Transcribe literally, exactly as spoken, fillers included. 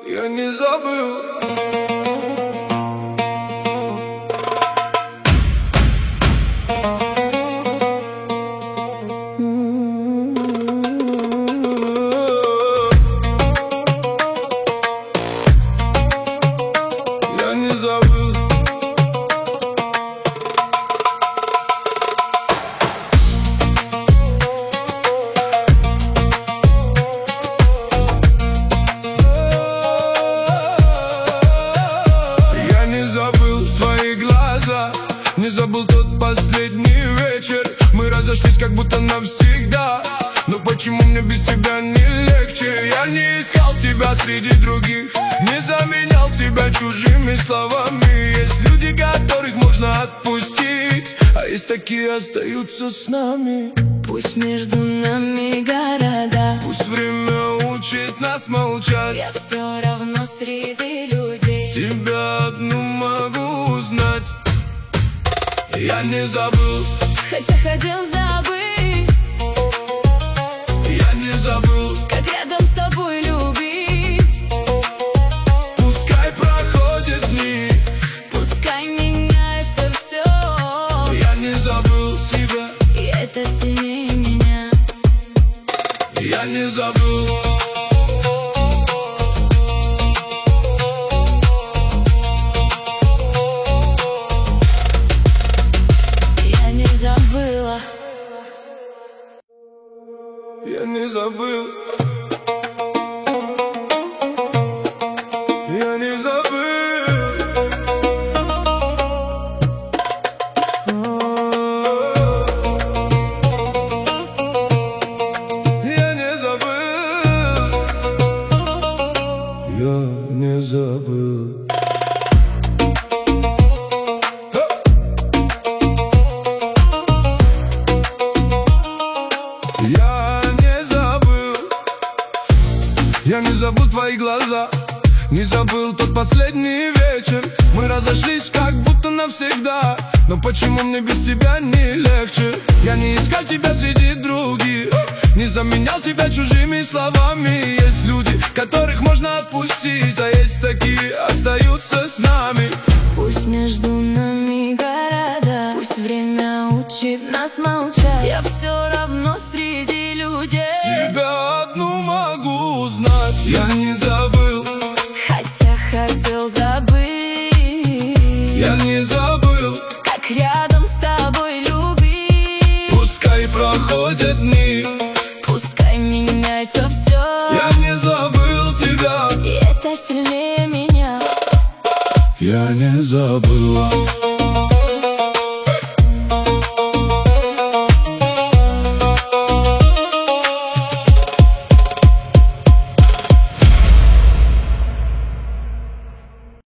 Я не забыл. Я не забыл. Я не забыл твои глаза, не забыл тот последний вечер. Мы разошлись как будто навсегда, но почему мне без тебя не легче? Я не искал тебя среди других, не заменял тебя чужими словами. Есть люди, которых можно отпустить, а есть такие, остаются с нами. Пусть между нами города, Пусть время учит нас молчать. я все равно среди людей. Тебя одну могу узнать. Я не забыл. Хотя хотел забыть, Я не забыл. как рядом с тобой любить. Пускай проходят дни, Пускай меняется все, я не забыл тебя. и это сильнее меня. Я не забыл. Я не забыла. Я не забыл. Я не забыл. Я не забыл. Я не забыл. Я не забыл. Я не забыл твои глаза, не забыл тот последний вечер. Мы разошлись как будто навсегда, но почему мне без тебя не легче? Я не искал тебя среди других, не заменял тебя чужими словами. Есть люди, которых можно отпустить, а есть такие, остаются с нами. Пусть между нами города, пусть время учит нас молчать. Я все равно среди людей. Тебя одну могу узнать. Я не забыл. Хотя хотел забыть, Я не забыл. как рядом с тобой любить. Пускай проходят дни, Пускай меняется все, я не забыл тебя. и это сильнее меня. Я не забыл.